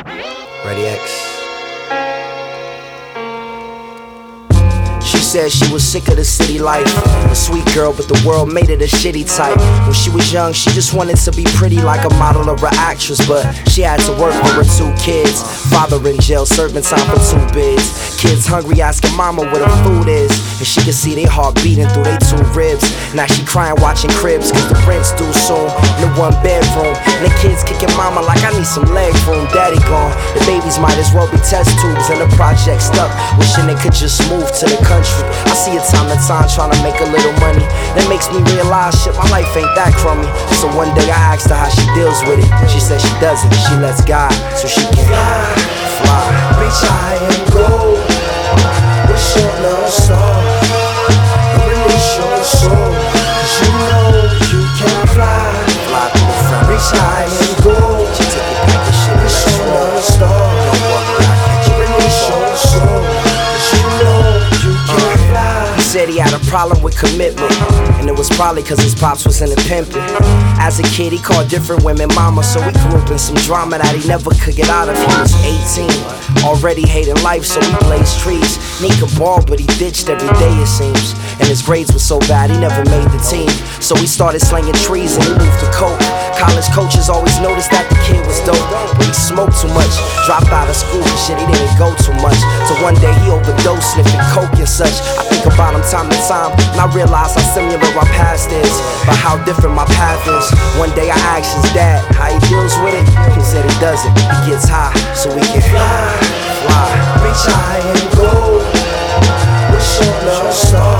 Ready X. She said she was sick of the city life. A sweet girl, but the world made it a shitty type. When she was young, she just wanted to be pretty like a model or an actress, but she had to work for her 2 kids. Father in jail, serving time for 2 bids. Kids hungry, asking mama where the food is, and she could see their heart beating through their 2 ribs. Now she crying watching Cribs, cause the rent's due soon. In the 1 bedroom, and the kids kicking mama like I need some leg room. Daddy gone, the babies might as well be test tubes. And the project stuck, wishing they could just move to the country. I see it time to time trying to make a little money. That makes me realize shit, my life ain't that crummy. So one day I asked her how she deals with it. She said she doesn't, she lets God so she can fly. Reach high and go. Wish your love star. Release your soul, cause you know you can fly. Fly through the front. Reach high and go. She take it back and shit. Wish your love star. Don't worry, I catch you. Release your soul, cause you know you can fly. He said he had a problem with commitment, and it was probably cause his pops was into pimping. As a kid he called different women mama, so he grew up in some drama that he never could get out of. He was 18, already hating life, so he blazed trees. And he could ball, but he ditched every day it seems. And his grades were so bad he never made the team, so he started slinging trees and he moved to coke. College coaches always noticed that the kid was dope, but he smoked too much, dropped out of school and shit, he didn't go too much. So one day he overdosed sniffing coke and such. I think about him time to time, and I realize how similar our past is, but how different my path is. One day I asked his dad how he deals with it. He said he doesn't, he gets high so we can fly. Reach high and go. Wish your love star.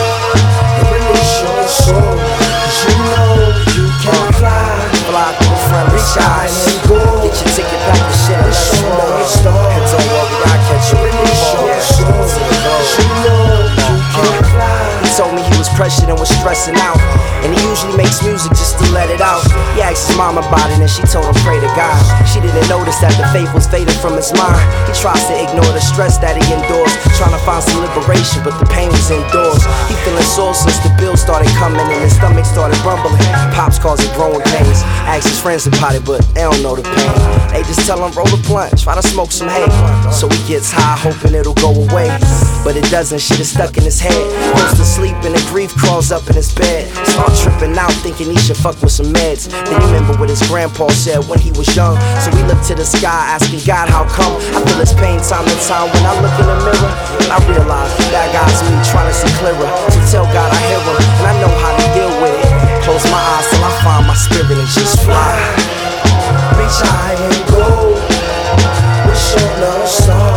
Release your soul, cause you know you can fly. Fly through the front, Reach high and go. get your ticket back and shit. Wish your love star. And don't worry, I'll catch you. Release your soul, cause you know you can fly. He told me he was pressured and was stressing out, and he usually makes music just to let it out. He asked his mom about it and she told him pray to God. She didn't notice that the faith was fading from his mind. He tries to ignore the stress that he endures, trying to find some liberation, but the pain was indoors. He feeling sore since the bills started coming and his stomach started rumbling. Pops calls it growing pains. Asked his friends about it, but they don't know the pain. They just tell him roll a blunt, try to smoke some hay. So he gets high hoping it'll go away, but it doesn't. Shit is stuck in his head. Goes to sleep and the grief crawls up in his bed. Start tripping out thinking he should fuck with some meds. Then he remember what his grandpa said when he was young, so he looked to the sky asking God how come. I feel his pain time to time when I look in the mirror, and I realize that God's me trying to see clearer. So tell God I hear him and I know how to deal with it. Close my eyes till I find my spirit and just fly. Reach high and go. Wish your love star.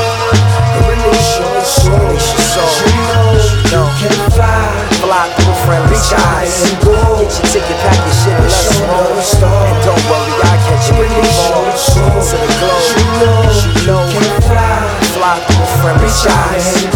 Release your soul, soul. you know you can fly. Fly through the friendly Reach high skies. and go. Get your ticket, pack your shit and Wish let's your roll. love star. And don't worry, I'll catch you when you Release fall your soul, to the globe. you know You know you can fly. fly through the friendly Reach high skies. and